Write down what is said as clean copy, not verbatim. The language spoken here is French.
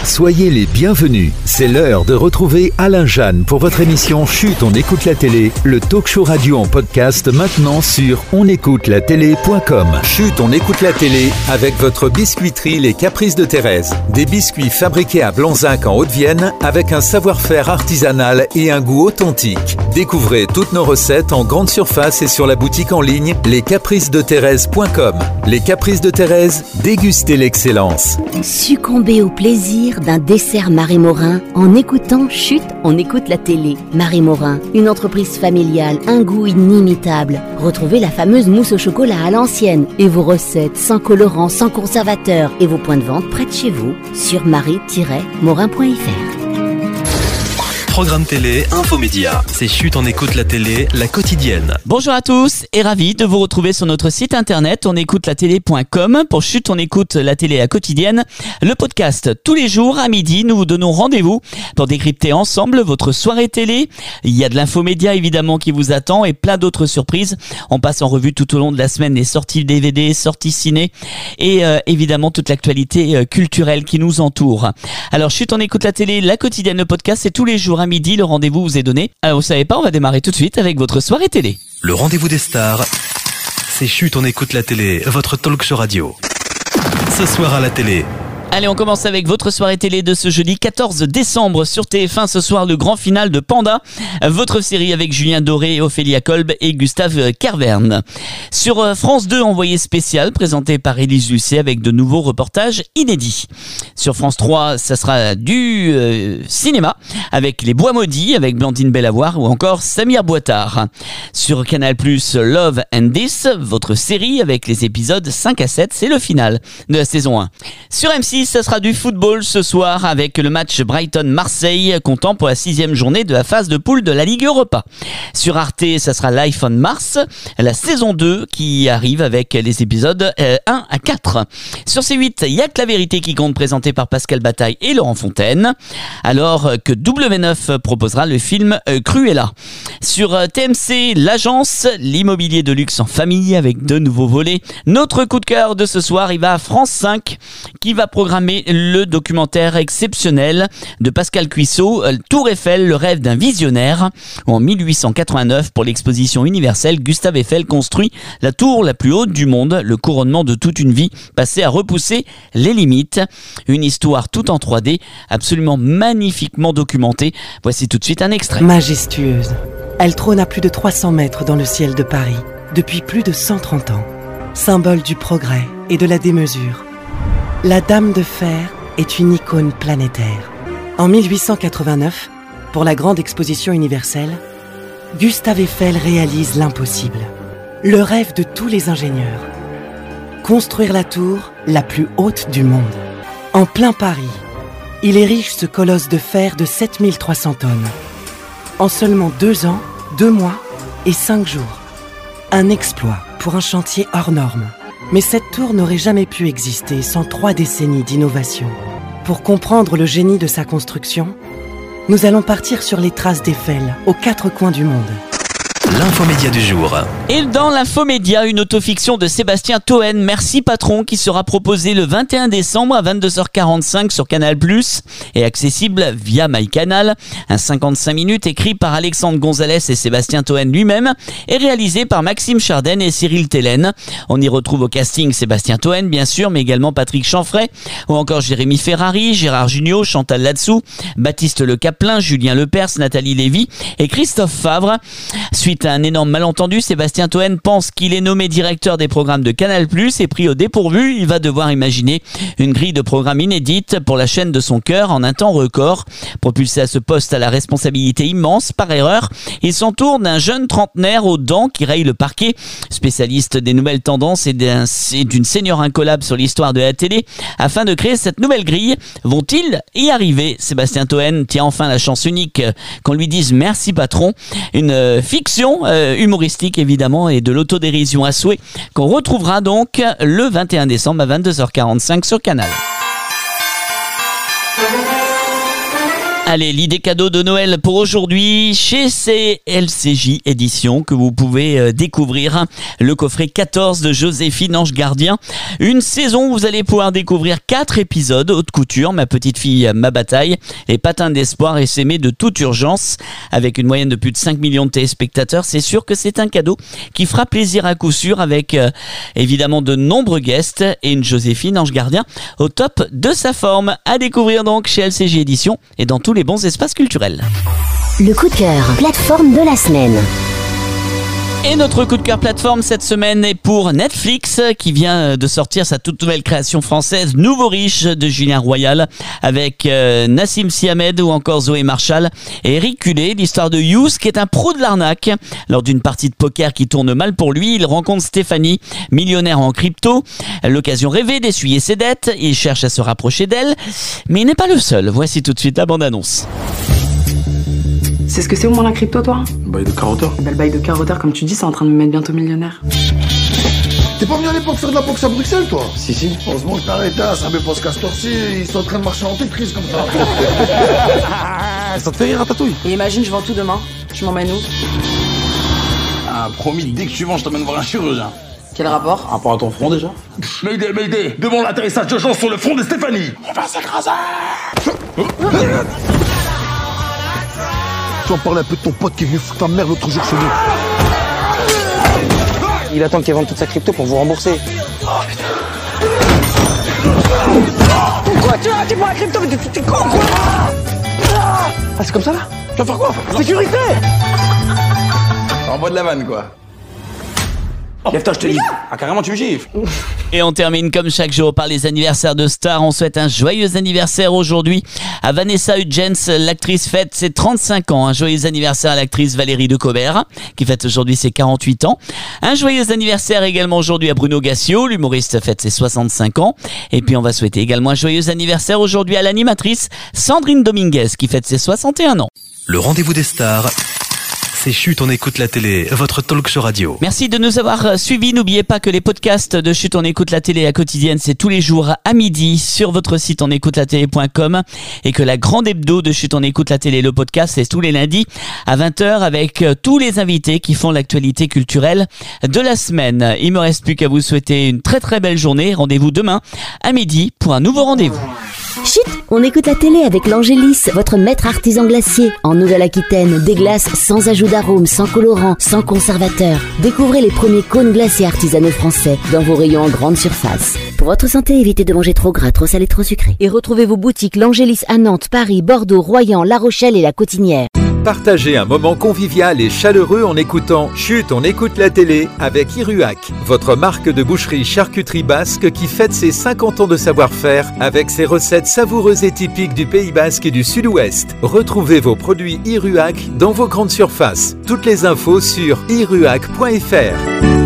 Soyez les bienvenus. C'est l'heure de retrouver Alain Jeanne pour votre émission Chut, on écoute la télé, le talk show radio en podcast maintenant sur onécoutelatélé.com. Chut, on écoute la télé avec votre biscuiterie Les Caprices de Thérèse. Des biscuits fabriqués à Blanzac en Haute-Vienne avec un savoir-faire artisanal et un goût authentique. Découvrez toutes nos recettes en grande surface et sur la boutique en ligne lescapricesdethérèse.com. Les Caprices de Thérèse, dégustez l'excellence. Succombez au plaisir d'un dessert Marie Morin en écoutant Chut, on écoute la télé. Marie Morin, une entreprise familiale, un goût inimitable. Retrouvez la fameuse mousse au chocolat à l'ancienne et vos recettes sans colorant, sans conservateur et vos points de vente près de chez vous sur marie-morin.fr. Programme télé, infomédia. C'est Chut, on écoute la télé, la quotidienne. Bonjour à tous et ravi de vous retrouver sur notre site internet onécoutelatélé.com pour Chut, on écoute la télé, la quotidienne. Le podcast tous les jours à midi, nous vous donnons rendez-vous pour décrypter ensemble votre soirée télé. Il y a de l'infomédia évidemment qui vous attend et plein d'autres surprises. On passe en revue tout au long de la semaine les sorties DVD, sorties ciné et évidemment toute l'actualité culturelle qui nous entoure. Alors Chut, on écoute la télé, la quotidienne, le podcast, c'est tous les jours à midi, le rendez-vous vous est donné. Alors vous savez pas, on va démarrer tout de suite avec votre soirée télé. Le rendez-vous des stars, c'est Chut, on écoute la télé, votre talk show radio. Ce soir à la télé. Allez, on commence avec votre soirée télé de ce jeudi 14 décembre sur TF1. Ce soir, le grand final de Panda, votre série avec Julien Doré, Ophélia Kolb et Gustave Kervern. Sur France 2, envoyé spécial, présenté par Élise Lucet avec de nouveaux reportages inédits. Sur France 3, ça sera du cinéma avec Les Bois Maudits, avec Blandine Bellavoir ou encore Samir Boitard. Sur Canal+, Love and This, votre série avec les épisodes 5 à 7, c'est le final de la saison 1. Sur M6, ça sera du football ce soir avec le match Brighton-Marseille comptant pour la 6e journée de la phase de poule de la Ligue Europa. Sur Arte, ça sera Life on Mars, la saison 2 qui arrive avec les épisodes 1 à 4. Sur C8, il y a que la vérité qui compte, présenté par Pascal Bataille et Laurent Fontaine, alors que W9 proposera le film Cruella. Sur TMC, l'agence, l'immobilier de luxe en famille avec de nouveaux volets. Notre coup de cœur de ce soir, il va à France 5 qui va programmer le documentaire exceptionnel de Pascal Cuissot, Tour Eiffel, le rêve d'un visionnaire. En 1889, pour l'exposition universelle, Gustave Eiffel construit la tour la plus haute du monde, le couronnement de toute une vie passée à repousser les limites. Une histoire tout en 3D, absolument magnifiquement documentée. Voici tout de suite un extrait. Majestueuse, elle trône à plus de 300 mètres dans le ciel de Paris, depuis plus de 130 ans. Symbole du progrès et de la démesure. La Dame de Fer est une icône planétaire. En 1889, pour la grande exposition universelle, Gustave Eiffel réalise l'impossible. Le rêve de tous les ingénieurs. Construire la tour la plus haute du monde. En plein Paris, il érige ce colosse de fer de 7300 tonnes. En seulement 2 ans, 2 mois et 5 jours. Un exploit pour un chantier hors norme. Mais cette tour n'aurait jamais pu exister sans 3 décennies d'innovation. Pour comprendre le génie de sa construction, nous allons partir sur les traces d'Eiffel aux 4 coins du monde. L'infomédia du jour. Et dans l'infomédia, une autofiction de Sébastien Toen, Merci Patron, qui sera proposée le 21 décembre à 22h45 sur Canal+, et accessible via MyCanal. Un 55 minutes écrit par Alexandre Gonzalez et Sébastien Toen lui-même, et réalisé par Maxime Charden et Cyril Tellen. On y retrouve au casting Sébastien Toen, bien sûr, mais également Patrick Chanfray, ou encore Jérémy Ferrari, Gérard Jugnot, Chantal Latsou, Baptiste Le Caplin, Julien Lepers, Nathalie Lévy et Christophe Favre. Suite à un énorme malentendu, Sébastien Toen pense qu'il est nommé directeur des programmes de Canal+, et pris au dépourvu, il va devoir imaginer une grille de programmes inédite pour la chaîne de son cœur en un temps record. Propulsé à ce poste à la responsabilité immense, par erreur, il s'entoure d'un jeune trentenaire aux dents qui raye le parquet, spécialiste des nouvelles tendances et d'une senior incollable sur l'histoire de la télé. Afin de créer cette nouvelle grille, vont-ils y arriver? Sébastien Toen tient enfin la chance unique qu'on lui dise merci patron. Une fiction humoristique évidemment et de l'autodérision à souhait qu'on retrouvera donc le 21 décembre à 22h45 sur Canal. Allez, l'idée cadeau de Noël pour aujourd'hui chez CLCJ Éditions que vous pouvez découvrir. Le coffret 14 de Joséphine Ange Gardien. Une saison où vous allez pouvoir découvrir 4 épisodes. Haute couture, Ma petite fille, ma bataille, Les patins d'espoir et S'aimer de toute urgence. Avec une moyenne de plus de 5 millions de téléspectateurs, c'est sûr que c'est un cadeau qui fera plaisir à coup sûr avec évidemment de nombreux guests et une Joséphine Ange Gardien au top de sa forme. À découvrir donc chez LCJ Éditions et dans tous les bons espaces culturels. Le coup de cœur, plateforme de la semaine. Et notre coup de cœur plateforme cette semaine est pour Netflix qui vient de sortir sa toute nouvelle création française Nouveau Riche de Julien Royal avec Nassim Siamed ou encore Zoé Marshall et Eric Culé, l'histoire de Youss qui est un pro de l'arnaque. Lors d'une partie de poker qui tourne mal pour lui, il rencontre Stéphanie, millionnaire en crypto. L'occasion rêvée d'essuyer ses dettes, il cherche à se rapprocher d'elle, mais il n'est pas le seul. Voici tout de suite la bande-annonce. C'est ce que c'est au moins la crypto, toi? Bail de carotteur. Bah, le bail de carotteur, comme tu dis, c'est en train de me mettre bientôt millionnaire. T'es pas venu à l'époque faire de la boxe à Bruxelles, toi? Si. Heureusement que t'as arrêté, ça me pose Castor-ci, ils sont en train de marcher en Tetris comme ça. Ça te fait rire, Ratatouille? Et imagine, je vends tout demain. Je m'emmène où? Ah, promis, dès que tu vends, je t'emmène voir un chirurgien. Quel rapport? Rapport à ton front, déjà? Mayday, devant l'atterrissage de gens sur le front de Stéphanie. On va s'écraser. Tu en parlais un peu de ton pote qui est venu foutre ta mère l'autre jour chez nous. Il attend qu'elle vende toute sa crypto pour vous rembourser. Oh putain. Quoi? Tu prends la crypto, mais t'es con quoi? Ah, c'est comme ça là? Tu vas faire quoi? Sécurité! En bas de la vanne, quoi. Lève-toi, je te dis. Ah, carrément, tu me gifles. Et on termine comme chaque jour par les anniversaires de stars. On souhaite un joyeux anniversaire aujourd'hui à Vanessa Hudgens. L'actrice fête ses 35 ans. Un joyeux anniversaire à l'actrice Valérie Decobert qui fête aujourd'hui ses 48 ans. Un joyeux anniversaire également aujourd'hui à Bruno Gassio. L'humoriste fête ses 65 ans. Et puis on va souhaiter également un joyeux anniversaire aujourd'hui à l'animatrice Sandrine Dominguez qui fête ses 61 ans. Le rendez-vous des stars, c'est Chut, on écoute la télé, votre talk show radio. Merci de nous avoir suivis. N'oubliez pas que les podcasts de Chut, on écoute la télé à quotidienne, c'est tous les jours à midi sur votre site onécoutelatélé.com et que la grande hebdo de Chut, on écoute la télé, le podcast, c'est tous les lundis à 20h avec tous les invités qui font l'actualité culturelle de la semaine. Il me reste plus qu'à vous souhaiter une très très belle journée. Rendez-vous demain à midi pour un nouveau rendez-vous. Chut, on écoute la télé avec l'Angélis, votre maître artisan glacier. En Nouvelle-Aquitaine, des glaces sans ajout d'arôme, sans colorant, sans conservateur. Découvrez les premiers cônes glacés artisanaux français dans vos rayons en grande surface. Pour votre santé, évitez de manger trop gras, trop salé, trop sucré. Et retrouvez vos boutiques l'Angélis à Nantes, Paris, Bordeaux, Royan, La Rochelle et La Cotinière. Partagez un moment convivial et chaleureux en écoutant Chut, on écoute la télé avec Iruac, votre marque de boucherie charcuterie basque qui fête ses 50 ans de savoir-faire avec ses recettes savoureuses et typiques du Pays Basque et du Sud-Ouest. Retrouvez vos produits Iruac dans vos grandes surfaces. Toutes les infos sur iruac.fr.